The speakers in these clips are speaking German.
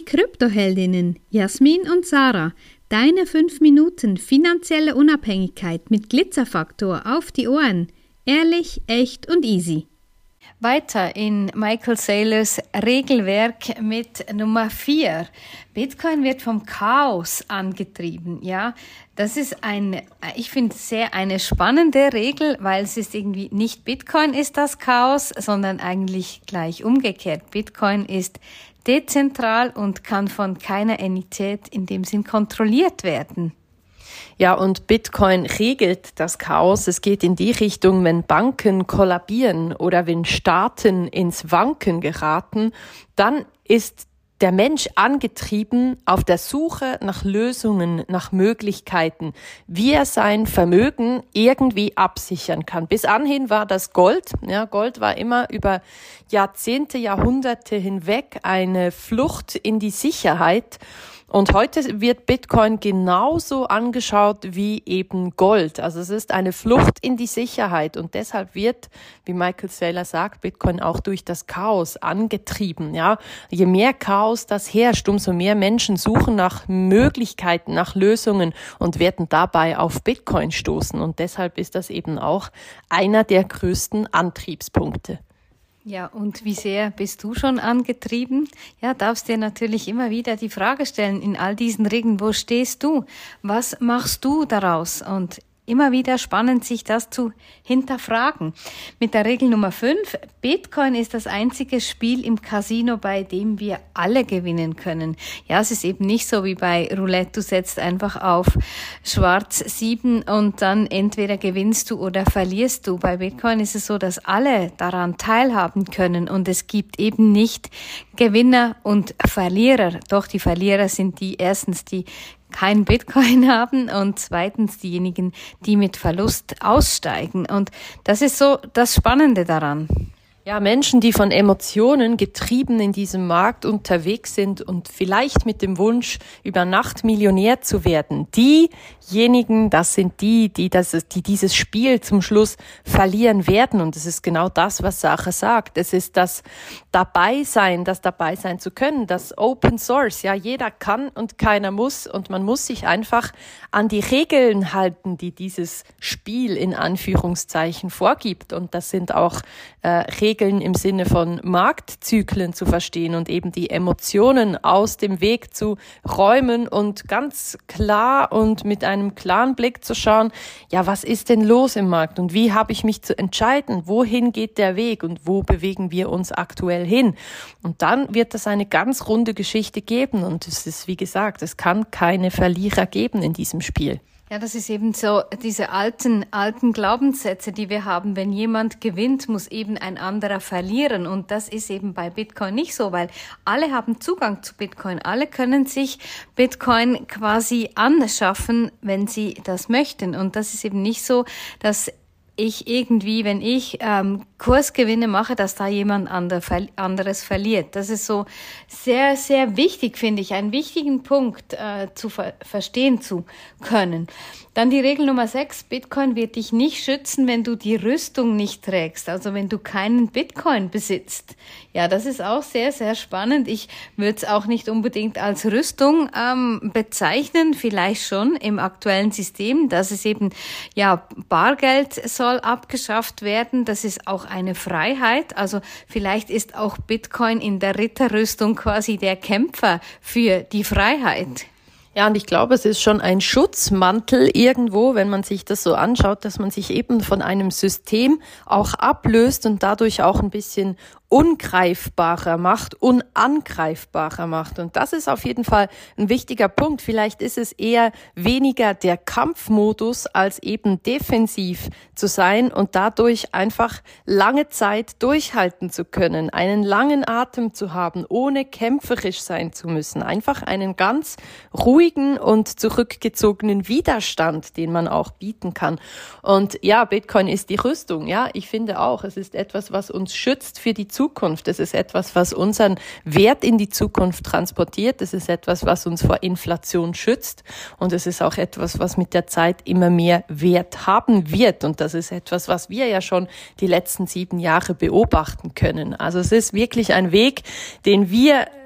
Kryptoheldinnen Jasmin und Sarah. Deine 5 Minuten finanzielle Unabhängigkeit mit Glitzerfaktor auf die Ohren. Ehrlich, echt und easy. Weiter in Michael Saylors Regelwerk mit Nummer 4. Bitcoin wird vom Chaos angetrieben. Ja, das ist ich finde eine spannende Regel, weil es ist irgendwie nicht Bitcoin ist das Chaos, sondern eigentlich gleich umgekehrt. Bitcoin ist dezentral und kann von keiner Entität in dem Sinn kontrolliert werden. Ja, und Bitcoin regelt das Chaos. Es geht in die Richtung, wenn Banken kollabieren oder wenn Staaten ins Wanken geraten, dann ist der Mensch angetrieben auf der Suche nach Lösungen, nach Möglichkeiten, wie er sein Vermögen irgendwie absichern kann. Bis anhin war das Gold. Ja, Gold war immer über Jahrzehnte, Jahrhunderte hinweg eine Flucht in die Sicherheit. Und heute wird Bitcoin genauso angeschaut wie eben Gold. Also es ist eine Flucht in die Sicherheit und deshalb wird, wie Michael Saylor sagt, Bitcoin auch durch das Chaos angetrieben. Ja, je mehr Chaos das herrscht, umso mehr Menschen suchen nach Möglichkeiten, nach Lösungen und werden dabei auf Bitcoin stoßen. Und deshalb ist das eben auch einer der größten Antriebspunkte. Ja, und wie sehr bist du schon angetrieben? Ja, darfst dir natürlich immer wieder die Frage stellen, in all diesen Regeln, wo stehst du? Was machst du daraus? Und immer wieder spannend, sich das zu hinterfragen. Mit der Regel Nummer 5, Bitcoin ist das einzige Spiel im Casino, bei dem wir alle gewinnen können. Ja, es ist eben nicht so wie bei Roulette, du setzt einfach auf Schwarz 7 und dann entweder gewinnst du oder verlierst du. Bei Bitcoin ist es so, dass alle daran teilhaben können und es gibt eben nicht Gewinner und Verlierer. Doch die Verlierer sind die erstens, die kein Bitcoin haben und zweitens diejenigen, die mit Verlust aussteigen. Und das ist so das Spannende daran. Ja, Menschen, die von Emotionen getrieben in diesem Markt unterwegs sind und vielleicht mit dem Wunsch, über Nacht Millionär zu werden. Diejenigen, das sind die dieses Spiel zum Schluss verlieren werden. Und es ist genau das, was Sarah sagt. Es ist das dabei sein zu können, das Open Source. Ja, jeder kann und keiner muss. Und man muss sich einfach an die Regeln halten, die dieses Spiel in Anführungszeichen vorgibt. Und das sind auch Regeln im Sinne von Marktzyklen zu verstehen und eben die Emotionen aus dem Weg zu räumen und ganz klar und mit einem klaren Blick zu schauen, ja, was ist denn los im Markt und wie habe ich mich zu entscheiden, wohin geht der Weg und wo bewegen wir uns aktuell hin? Und dann wird es eine ganz runde Geschichte geben und es ist, wie gesagt, es kann keine Verlierer geben in diesem Spiel. Ja, das ist eben so diese alten Glaubenssätze, die wir haben. Wenn jemand gewinnt, muss eben ein anderer verlieren. Und das ist eben bei Bitcoin nicht so, weil alle haben Zugang zu Bitcoin. Alle können sich Bitcoin quasi anschaffen, wenn sie das möchten. Und das ist eben nicht so, dass ich irgendwie, wenn ich Kursgewinne mache, dass da jemand anderes verliert. Das ist so sehr, sehr wichtig, finde ich, einen wichtigen Punkt zu verstehen zu können. Dann die Regel Nummer 6, Bitcoin wird dich nicht schützen, wenn du die Rüstung nicht trägst, also wenn du keinen Bitcoin besitzt. Ja, das ist auch sehr, sehr spannend. Ich würde es auch nicht unbedingt als Rüstung bezeichnen, vielleicht schon im aktuellen System, dass es eben, ja, Bargeld soll abgeschafft werden. Das ist auch eine Freiheit. Also vielleicht ist auch Bitcoin in der Ritterrüstung quasi der Kämpfer für die Freiheit. Ja, und ich glaube, es ist schon ein Schutzmantel irgendwo, wenn man sich das so anschaut, dass man sich eben von einem System auch ablöst und dadurch auch ein bisschen ungreifbarer macht, unangreifbarer macht. Und das ist auf jeden Fall ein wichtiger Punkt. Vielleicht ist es eher weniger der Kampfmodus, als eben defensiv zu sein und dadurch einfach lange Zeit durchhalten zu können, einen langen Atem zu haben, ohne kämpferisch sein zu müssen. Einfach einen ganz ruhigen und zurückgezogenen Widerstand, den man auch bieten kann. Und ja, Bitcoin ist die Rüstung. Ja, ich finde auch, es ist etwas, was uns schützt für die Zukunft. Es ist etwas, was unseren Wert in die Zukunft transportiert. Es ist etwas, was uns vor Inflation schützt. Und es ist auch etwas, was mit der Zeit immer mehr Wert haben wird. Und das ist etwas, was wir ja schon die letzten 7 Jahre beobachten können. Also es ist wirklich ein Weg, den wir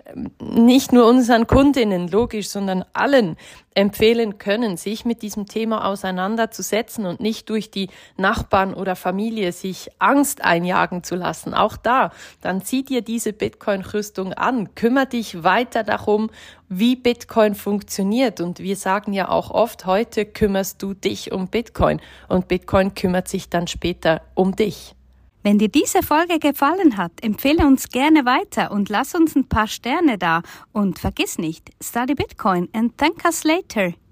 nicht nur unseren Kundinnen, logisch, sondern allen empfehlen können, sich mit diesem Thema auseinanderzusetzen und nicht durch die Nachbarn oder Familie sich Angst einjagen zu lassen. Auch da, dann zieh dir diese Bitcoin-Rüstung an, kümmere dich weiter darum, wie Bitcoin funktioniert. Und wir sagen ja auch oft, heute kümmerst du dich um Bitcoin und Bitcoin kümmert sich dann später um dich. Wenn dir diese Folge gefallen hat, empfehle uns gerne weiter und lass uns ein paar Sterne da. Und vergiss nicht, study Bitcoin and thank us later.